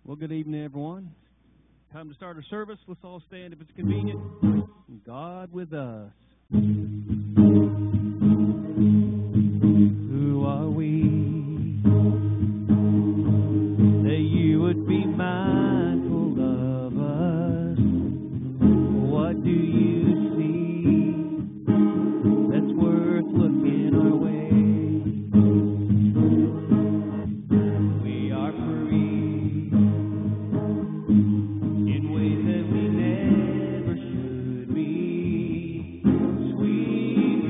Well, good evening, everyone. Time to start our service. Let's all stand if it's convenient. God with us. Who are we that you would be mindful of us? What do you see that's worth looking our way? We are free in ways that we never should be. Sweet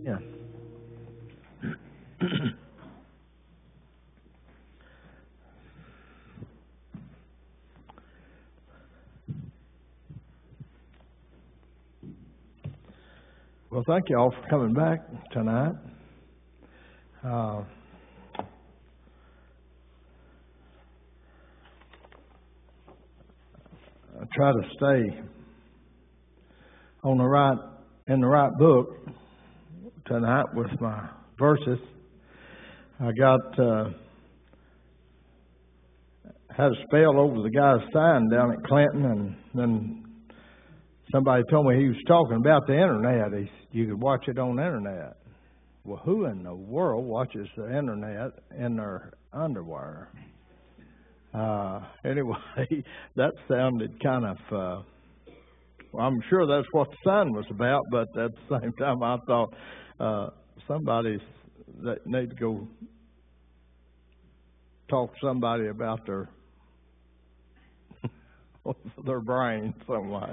Yeah. Well, thank you all for coming back tonight. I try to stay in the right book tonight with my verses. I had a spell over the guy's sign down at Clinton, and then somebody told me he was talking about the internet. You could watch it on the internet. Well, who in the world watches the internet in their underwear? Anyway, that sounded kind of, well, I'm sure that's what the sign was about, but at the same time I thought somebody that need to go talk to somebody about their brain some way.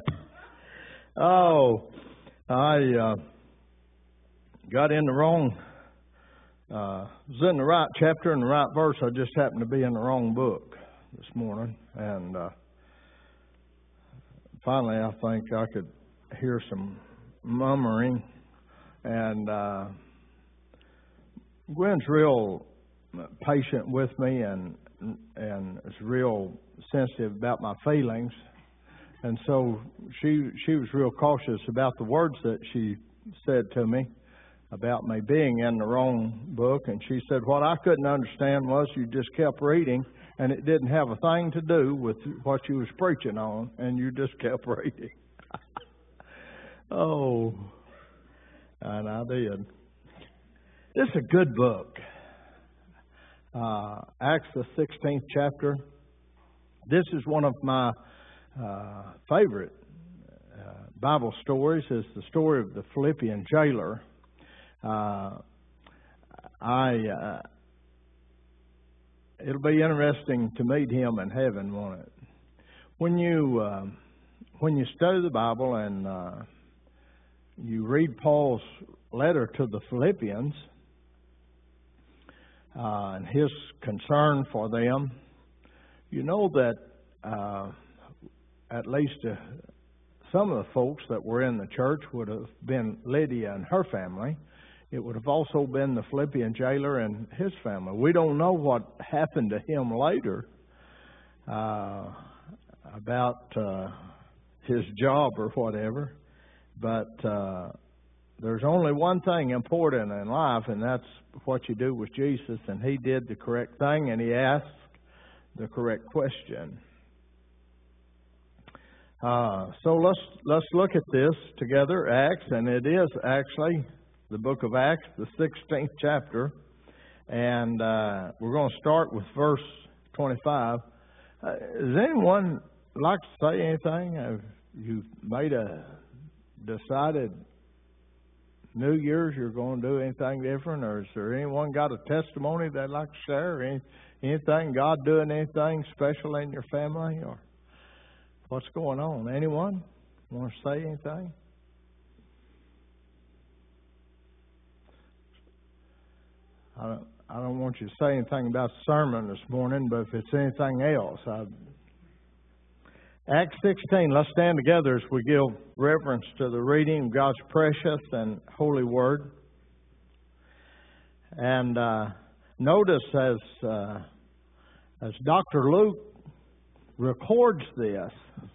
I got in the wrong, was in the right chapter and the right verse. I just happened to be in the wrong book this morning. And finally, I think I could hear some murmuring. And Gwen's real patient with me and is real sensitive about my feelings. And so she was real cautious about the words that she said to me about me being in the wrong book. And she said, what I couldn't understand was you just kept reading and it didn't have a thing to do with what you was preaching on, and you just kept reading. Oh, and I did. It's a good book. Acts, the 16th chapter. This is one of my favorite Bible stories. Is the story of the Philippian jailer. It'll be interesting to meet him in heaven, won't it? When you study the Bible and you read Paul's letter to the Philippians and his concern for them, you know that at least some of the folks that were in the church would have been Lydia and her family. It would have also been the Philippian jailer and his family. We don't know what happened to him later about his job or whatever. But there's only one thing important in life, and that's what you do with Jesus. And he did the correct thing, and he asked the correct question. So let's look at this together, Acts, and it is actually the book of Acts, the 16th chapter, and we're going to start with verse 25. Does anyone like to say anything? Have you made a decided New Year's you're going to do anything different, or is there anyone got a testimony they'd like to share? Anything, God doing anything special in your family, or what's going on? Anyone want to say anything? I don't want you to say anything about the sermon this morning, but if it's anything else, Acts 16, let's stand together as we give reverence to the reading of God's precious and holy word. And notice as Dr. Luke records this,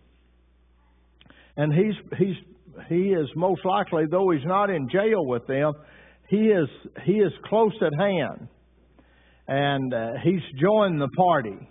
and he is most likely, though he's not in jail with them, he is close at hand, and he's joined the party.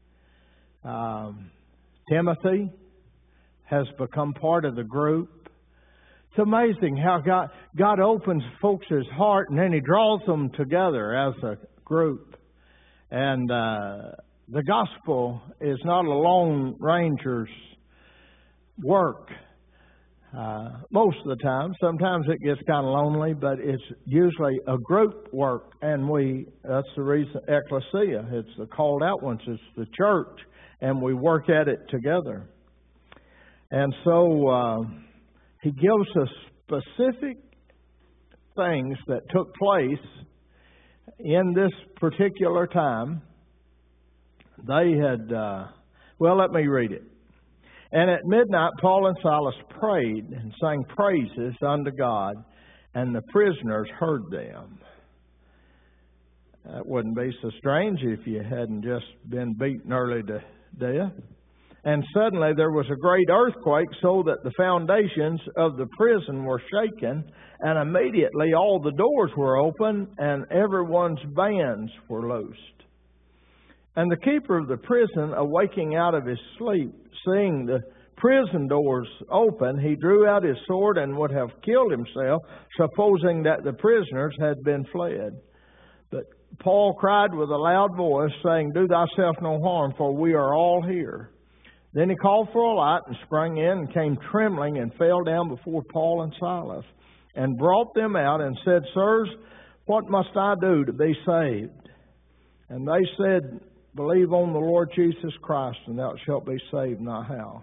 Timothy has become part of the group. It's amazing how God opens folks' heart, and then he draws them together as a group. And the gospel is not a lone ranger's work. Most of the time. Sometimes it gets kind of lonely, but it's usually a group work. And that's the reason, ecclesia, it's the called out ones, it's the church, and we work at it together. And so he gives us specific things that took place in this particular time. They had, let me read it. And at midnight, Paul and Silas prayed and sang praises unto God, and the prisoners heard them. That wouldn't be so strange if you hadn't just been beaten early to death. And suddenly there was a great earthquake, so that the foundations of the prison were shaken, and immediately all the doors were open, and everyone's bands were loosed. And the keeper of the prison, awaking out of his sleep, seeing the prison doors open, he drew out his sword and would have killed himself, supposing that the prisoners had been fled. But Paul cried with a loud voice, saying, Do thyself no harm, for we are all here. Then he called for a light and sprang in and came trembling and fell down before Paul and Silas and brought them out and said, Sirs, what must I do to be saved? And they said, Believe on the Lord Jesus Christ, and thou shalt be saved in thy house.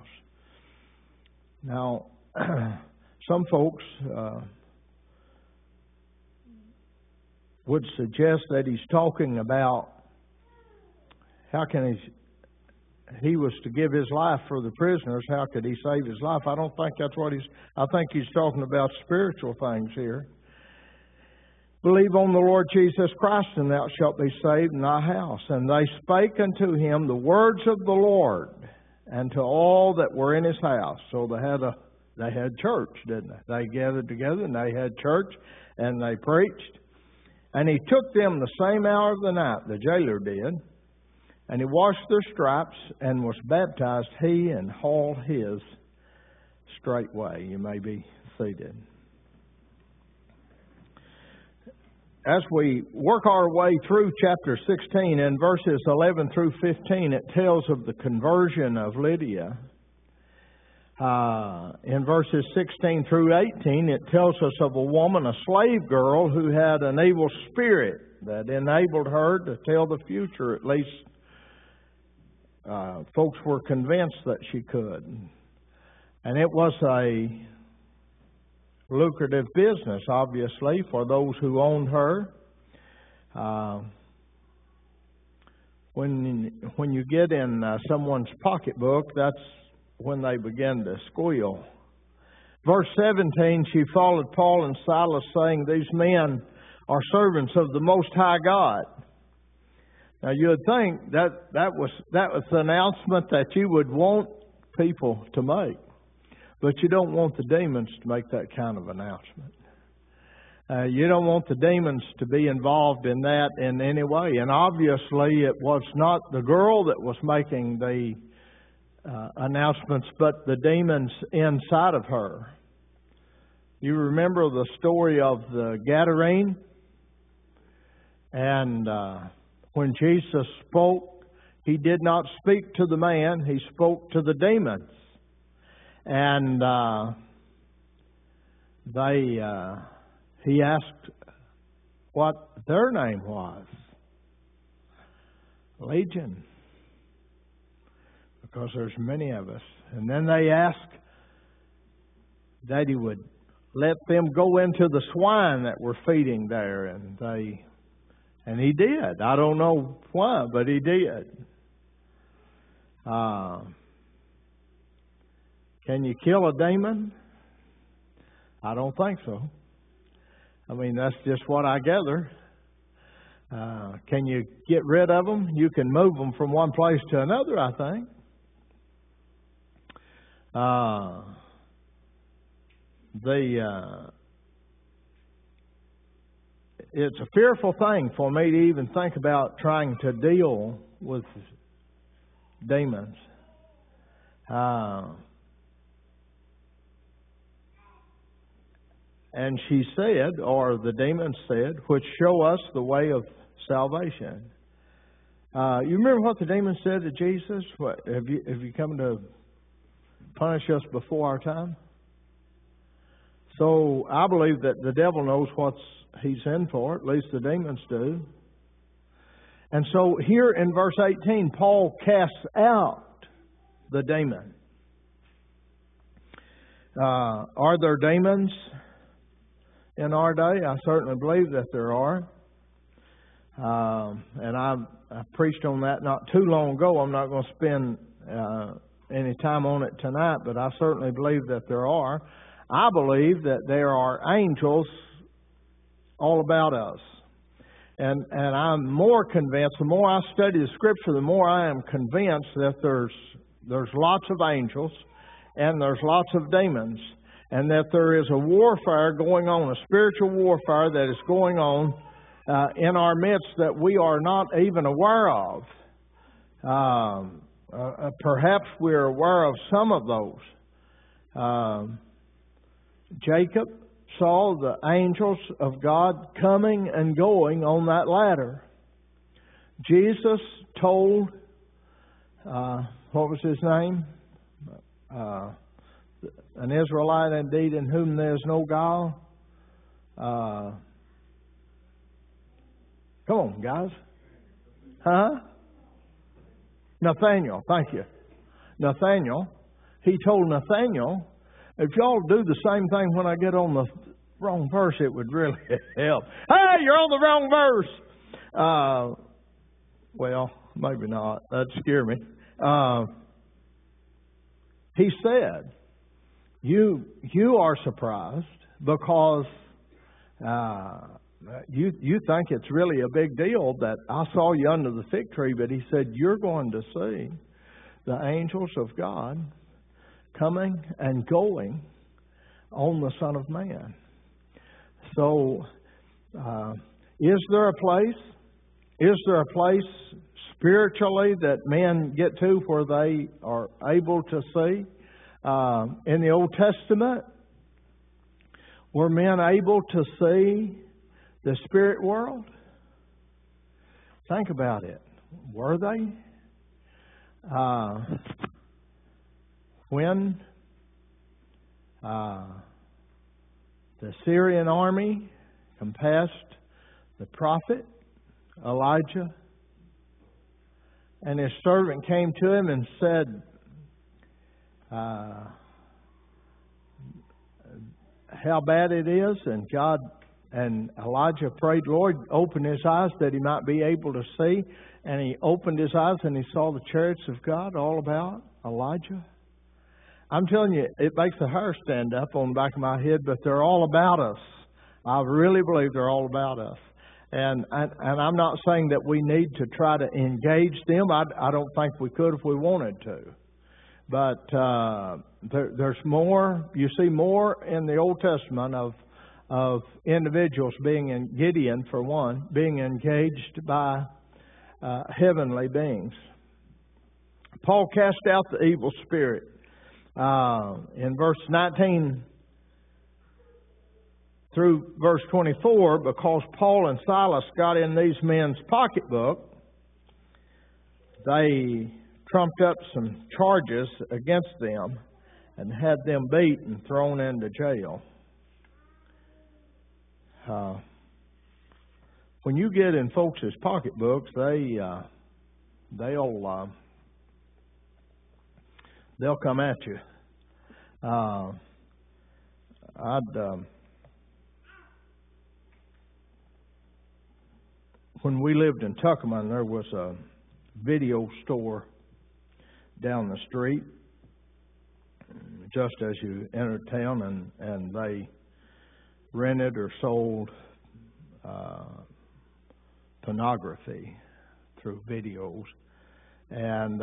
Now, some folks would suggest that he's talking about how can he was to give his life for the prisoners. How could he save his life? I don't think that's what I think he's talking about spiritual things here. Believe on the Lord Jesus Christ, and thou shalt be saved in thy house. And they spake unto him the words of the Lord, and to all that were in his house. So they had church, didn't they? They gathered together and they had church and they preached. And he took them the same hour of the night, the jailer did, and he washed their stripes and was baptized, he and all his, straightway. You may be seated. As we work our way through chapter 16, in verses 11 through 15, it tells of the conversion of Lydia. In verses 16 through 18, it tells us of a woman, a slave girl, who had an evil spirit that enabled her to tell the future. At least folks were convinced that she could. And it was a lucrative business, obviously, for those who owned her. When you get in someone's pocketbook, that's when they begin to squeal. Verse 17, she followed Paul and Silas, saying, These men are servants of the Most High God. Now you would think that was the announcement that you would want people to make. But you don't want the demons to make that kind of announcement. You don't want the demons to be involved in that in any way. And obviously it was not the girl that was making the announcements, but the demons inside of her. You remember the story of the Gadarene? And when Jesus spoke, He did not speak to the man, He spoke to the demons. And he asked what their name was. Legion. Because there's many of us. And then they asked that He would let them go into the swine that were feeding there. And He did. I don't know why, but He did. Can you kill a demon? I don't think so. I mean, that's just what I gather. Can you get rid of them? You can move them from one place to another, I think. It's a fearful thing for me to even think about trying to deal with demons. And she said, or the demons said, which show us the way of salvation. You remember what the demons said to Jesus? What, have you come to punish us before our time? So I believe that the devil knows what he's in for. At least the demons do. And so here in verse 18, Paul casts out the demon. Are there demons in our day? I certainly believe that there are. And I preached on that not too long ago. I'm not going to spend any time on it tonight, but I certainly believe that there are. I believe that there are angels all about us. And I'm more convinced, the more I study the Scripture, the more I am convinced that there's lots of angels and there's lots of demons, and that there is a warfare going on, a spiritual warfare that is going on in our midst that we are not even aware of. Perhaps we're aware of some of those. Jacob saw the angels of God coming and going on that ladder. Jesus told, what was his name? An Israelite indeed in whom there is no guile. Come on, guys. Huh? Nathaniel, thank you. Nathaniel. He told Nathaniel, if y'all do the same thing when I get on the wrong verse, it would really help. Hey, you're on the wrong verse. Well, maybe not. That'd scare me. He said, you are surprised because you think it's really a big deal that I saw you under the fig tree, but he said, you're going to see the angels of God coming and going on the Son of Man. So, is there a place spiritually that men get to where they are able to see? In the Old Testament, were men able to see the spirit world? Think about it. Were they? When the Syrian army compassed the prophet Elijah, and his servant came to him and said, how bad it is, and Elijah prayed, Lord, open his eyes that he might be able to see. And he opened his eyes and he saw the chariots of God all about Elijah. I'm telling you, it makes the hair stand up on the back of my head, but they're all about us. I really believe they're all about us. And I'm not saying that we need to try to engage them. I don't think we could if we wanted to. But there's more. You see more in the Old Testament of individuals being in Gideon, for one, being engaged by heavenly beings. Paul cast out the evil spirit. In verse 19 through verse 24, because Paul and Silas got in these men's pocketbook, they trumped up some charges against them and had them beat and thrown into jail. When you get in folks' pocketbooks, they'll come at you. When we lived in Tuckerman, there was a video store down the street just as you entered town, and they rented or sold pornography through videos. And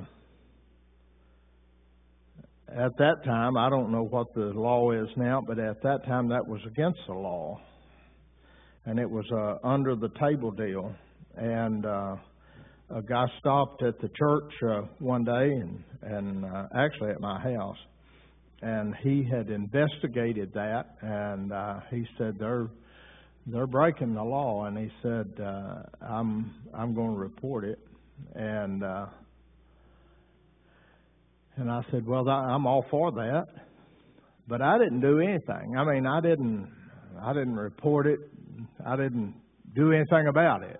at that time, I don't know what the law is now, but at that time that was against the law. And it was under the table deal. And a guy stopped at the church one day, and actually at my house, and he had investigated that, and he said they're breaking the law, and he said I'm going to report it, and I said, well, I'm all for that, but I didn't do anything. I mean, I didn't report it. I didn't do anything about it.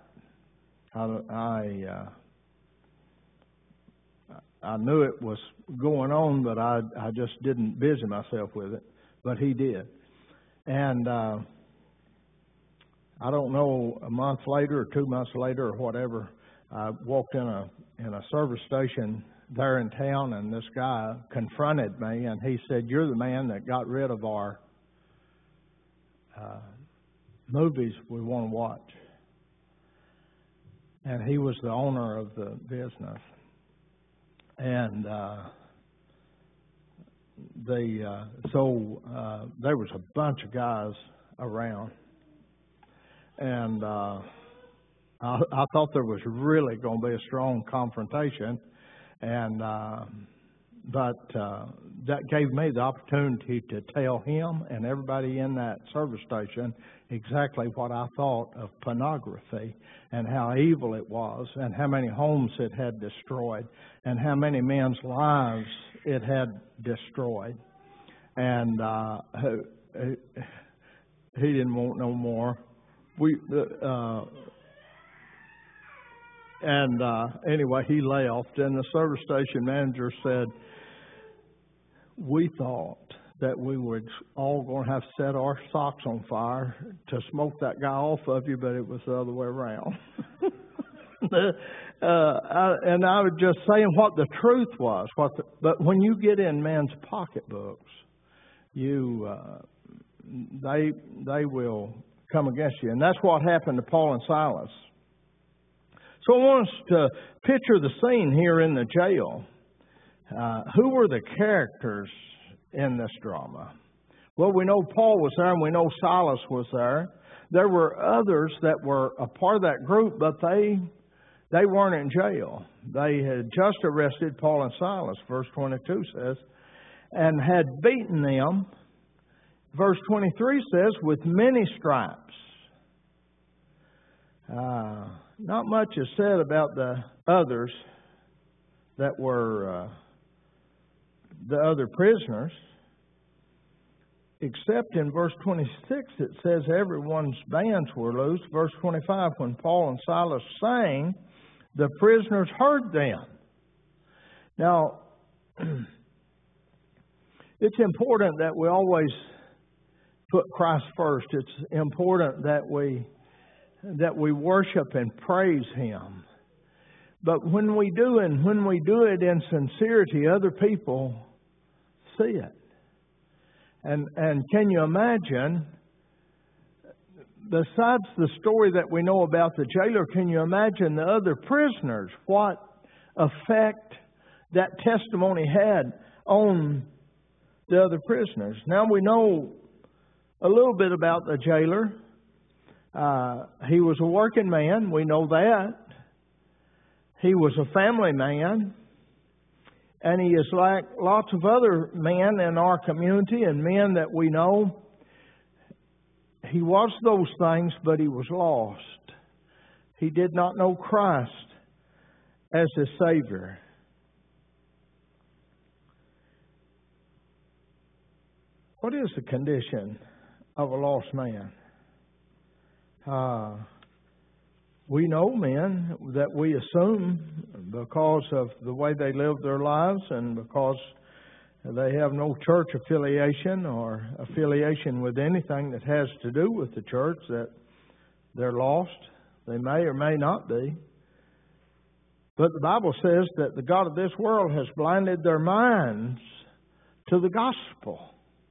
I knew it was going on, but I just didn't busy myself with it. But he did. And I don't know, a month later or 2 months later or whatever, I walked in a service station there in town, and this guy confronted me, and he said, "You're the man that got rid of our movies we want to watch." And he was the owner of the business. And there was a bunch of guys around. And I thought there was really going to be a strong confrontation. And but that gave me the opportunity to tell him and everybody in that service station exactly what I thought of pornography and how evil it was and how many homes it had destroyed and how many men's lives it had destroyed. And he didn't want no more. Anyway, he left, and the service station manager said, "We thought that we were all going to have to set our socks on fire to smoke that guy off of you, but it was the other way around." And I was just saying what the truth was. But when you get in men's pocketbooks, they will come against you. And that's what happened to Paul and Silas. So I want us to picture the scene here in the jail. Who were the characters in this drama? Well, we know Paul was there and we know Silas was there. There were others that were a part of that group, but they weren't in jail. They had just arrested Paul and Silas, verse 22 says, and had beaten them, verse 23 says, with many stripes. Not much is said about the others that were the other prisoners, except in verse 26 it says everyone's bands were loosed. Verse 25, when Paul and Silas sang, the prisoners heard them. Now, it's important that we always put Christ first. It's important that we worship and praise Him. But when we do, and when we do it in sincerity, other people see it. And can you imagine, besides the story that we know about the jailer, can you imagine the other prisoners, what effect that testimony had on the other prisoners? Now we know a little bit about the jailer. He was a working man. We know that. He was a family man. And he is like lots of other men in our community and men that we know. He was those things, but he was lost. He did not know Christ as his Savior. What is the condition of a lost man? We know men that we assume, because of the way they live their lives and because they have no church affiliation or affiliation with anything that has to do with the church, that they're lost. They may or may not be. But the Bible says that the God of this world has blinded their minds to the gospel.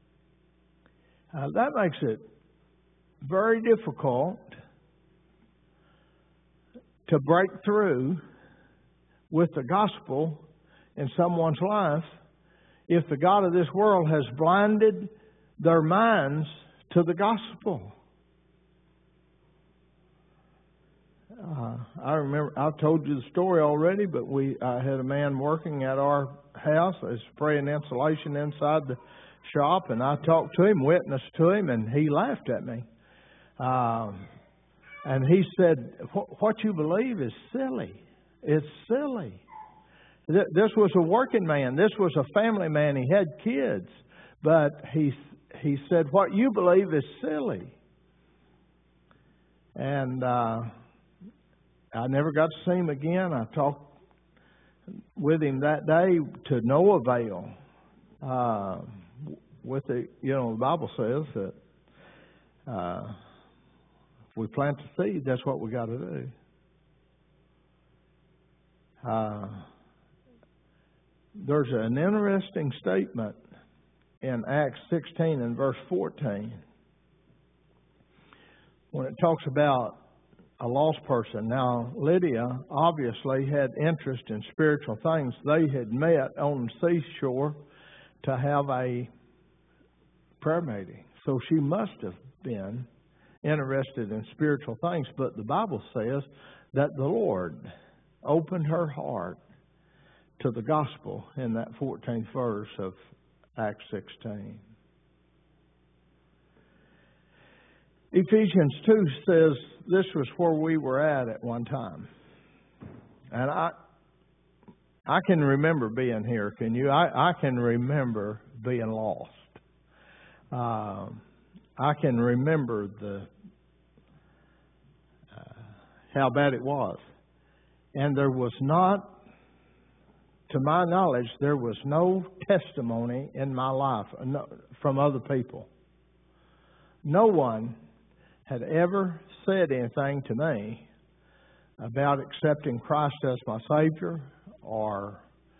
That makes it very difficult to break through with the gospel in someone's life if the God of this world has blinded their minds to the gospel. I remember, I've told you the story already, but I had a man working at our house. I was spraying insulation inside the shop, and I talked to him, witnessed to him, and he laughed at me. And he said, "What you believe is silly. It's silly." This was a working man. This was a family man. He had kids. But he said, "What you believe is silly." And I never got to see him again. I talked with him that day to no avail. The Bible says that we plant the seed, that's what we got to do. There's an interesting statement in Acts 16 and verse 14 when it talks about a lost person. Now, Lydia obviously had interest in spiritual things. They had met on the seashore to have a prayer meeting. So she must have been interested in spiritual things. But the Bible says that the Lord opened her heart to the gospel in that 14th verse of Acts 16. Ephesians 2 says this was where we were at one time. And I can remember being here, can you? I can remember being lost. I can remember how bad it was. And there was not, to my knowledge, there was no testimony in my life from other people. No one had ever said anything to me about accepting Christ as my Savior, or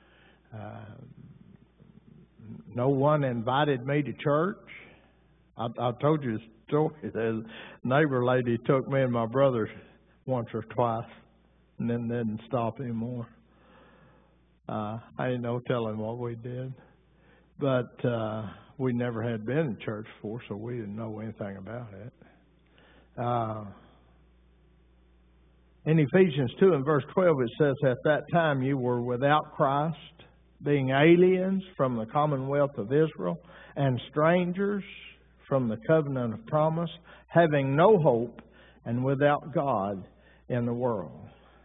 no one invited me to church. I told you the story. The neighbor lady took me and my brother once or twice and then didn't stop anymore. I ain't no telling what we did. But we never had been in church before, so we didn't know anything about it. In Ephesians 2 and verse 12 it says, at that time you were without Christ, being aliens from the commonwealth of Israel and strangers from the covenant of promise, having no hope and without God in the world.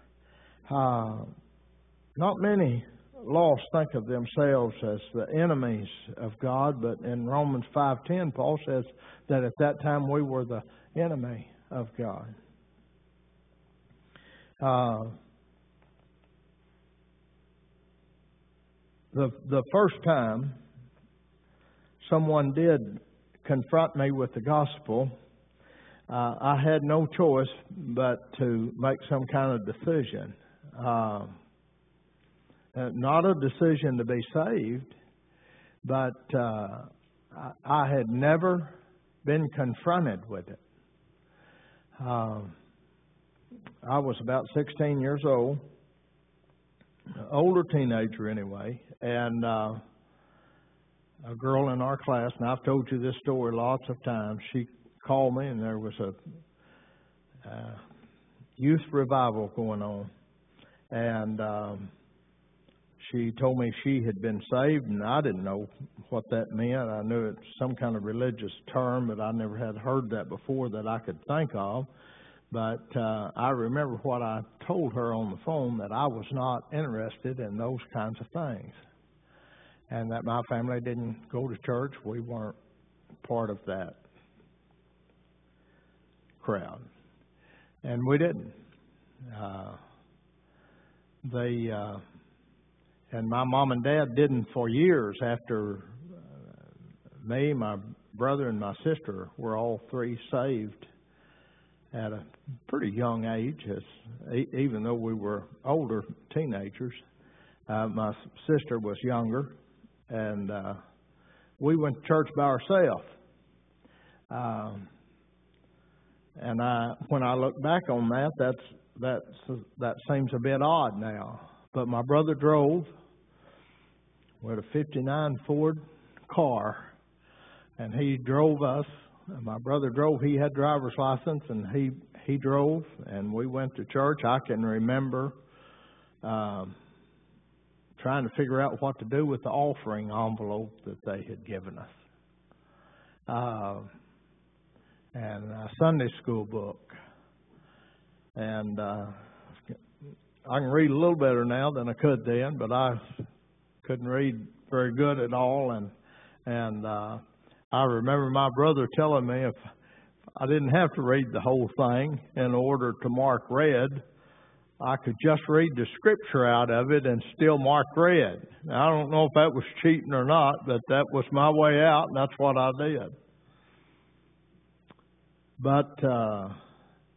Not many lost think of themselves as the enemies of God, but in Romans 5:10 Paul says that at that time we were the enemy of God. The first time someone did confront me with the gospel, I had no choice but to make some kind of decision. Not a decision to be saved, but I had never been confronted with it. I was about 16 years old, an older teenager anyway, and a girl in our class, and I've told you this story lots of times, she called me and there was a youth revival going on, and she told me she had been saved, and I didn't know what that meant. I knew it's some kind of religious term, but I never had heard that before that I could think of. But I remember what I told her on the phone, that I was not interested in those kinds of things, and that my family didn't go to church. We weren't part of that crowd, and we didn't. And my mom and dad didn't for years after me, my brother, and my sister were all three saved at a pretty young age, even though we were older teenagers. My sister was younger, and we went to church by ourselves. And when I look back on that, that seems a bit odd now. But my brother drove with a 59 Ford car, and he drove us. My brother drove. He had driver's license, and he drove, and we went to church. I can remember trying to figure out what to do with the offering envelope that they had given us, and a Sunday school book. And I can read a little better now than I could then, but I couldn't read very good at all. And I remember my brother telling me if I didn't have to read the whole thing in order to mark red, I could just read the scripture out of it and still mark red. Now, I don't know if that was cheating or not, but that was my way out, and that's what I did. But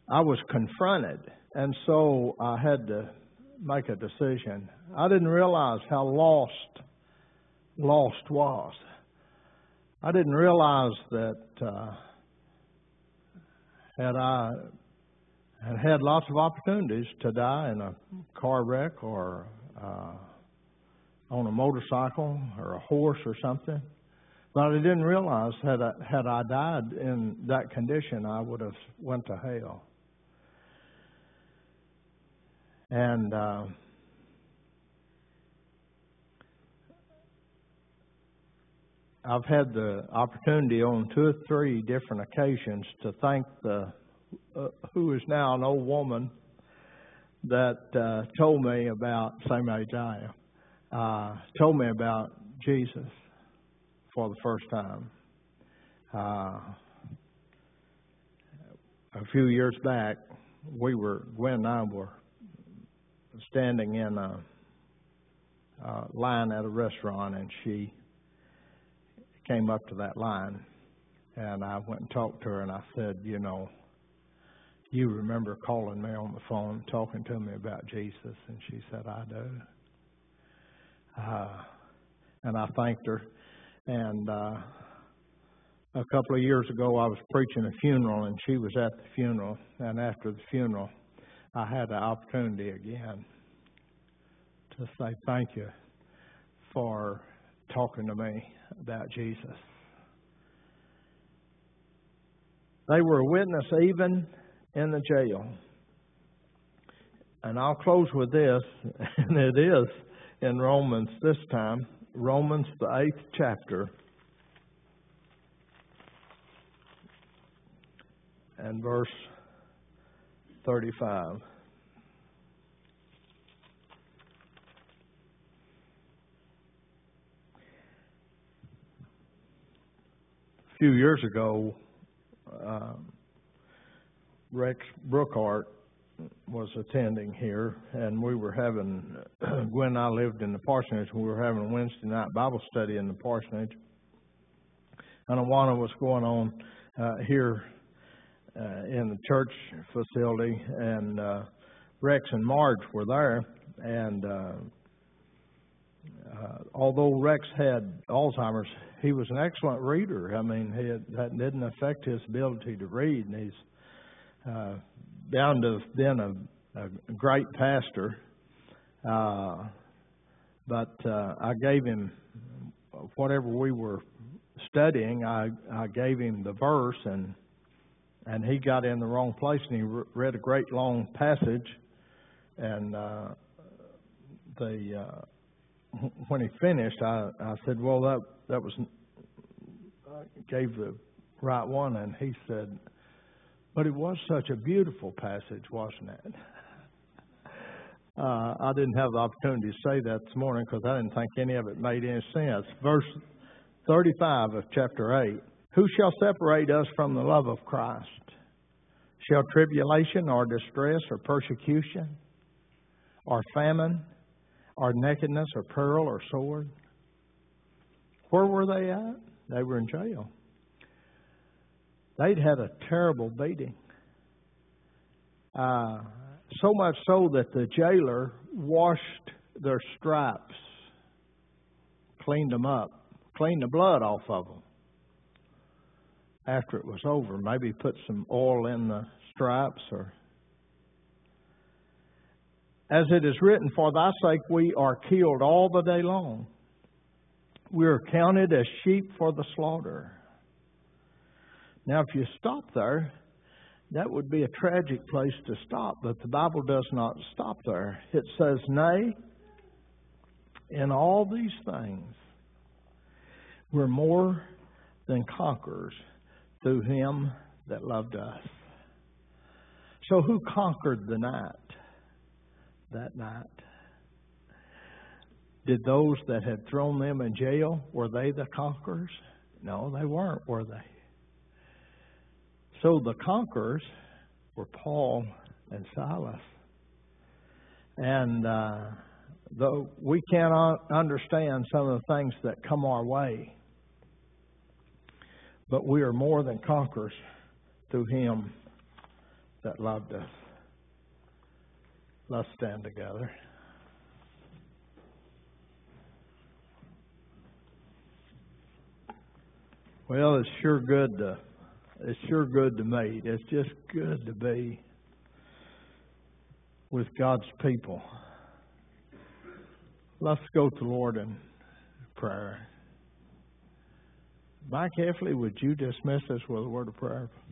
I was confronted, and so I had to make a decision. I didn't realize how lost was. I didn't realize that had lots of opportunities to die in a car wreck or on a motorcycle or a horse or something. But I didn't realize had I died in that condition, I would have went to hell. And I've had the opportunity on 2 or 3 different occasions to thank who is now an old woman that told me about, same age I am, told me about Jesus for the first time. A few years back, Gwen and I were standing in a line at a restaurant, and she came up to that line, and I went and talked to her, and I said, you know, you remember calling me on the phone, talking to me about Jesus? And she said, I do. And I thanked her. And a couple of years ago, I was preaching a funeral, and she was at the funeral. And after the funeral, I had the opportunity again to say thank you for talking to me about Jesus. They were a witness even in the jail. And I'll close with this, and it is in Romans this time, Romans the 8th chapter and verse 35. A few years ago, Rex Brookhart was attending here, and we were having, Gwen and I lived in the parsonage, we were having a Wednesday night Bible study in the parsonage. And Awana was going on here in the church facility, and Rex and Marge were there, and although Rex had Alzheimer's, he was an excellent reader. I mean, that didn't affect his ability to read, and he's bound to have been a great pastor. But I gave him, whatever we were studying, I gave him the verse, and he got in the wrong place, and he read a great long passage, and when he finished, I said, well, that was, I gave the right one, and he said, but it was such a beautiful passage, wasn't it? I didn't have the opportunity to say that this morning because I didn't think any of it made any sense. Verse 35 of chapter 8. Who shall separate us from the love of Christ? Shall tribulation or distress or persecution or famine or nakedness or peril or sword? Where were they at? They were in jail. They'd had a terrible beating. So much so that the jailer washed their stripes, cleaned them up, cleaned the blood off of them. After it was over, maybe put some oil in the stripes. Or, as it is written, for thy sake we are killed all the day long. We are counted as sheep for the slaughter. Now, if you stop there, that would be a tragic place to stop, but the Bible does not stop there. It says, nay, in all these things, we're more than conquerors through Him that loved us. So who conquered the night? That night? Did those that had thrown them in jail, were they the conquerors? No, they weren't, were they? So the conquerors were Paul and Silas. And though we cannot understand some of the things that come our way, but we are more than conquerors through Him that loved us. Let's stand together. Well, it's sure good to me. It's just good to be with God's people. Let's go to the Lord in prayer. Mike Heffley, would you dismiss us with a word of prayer?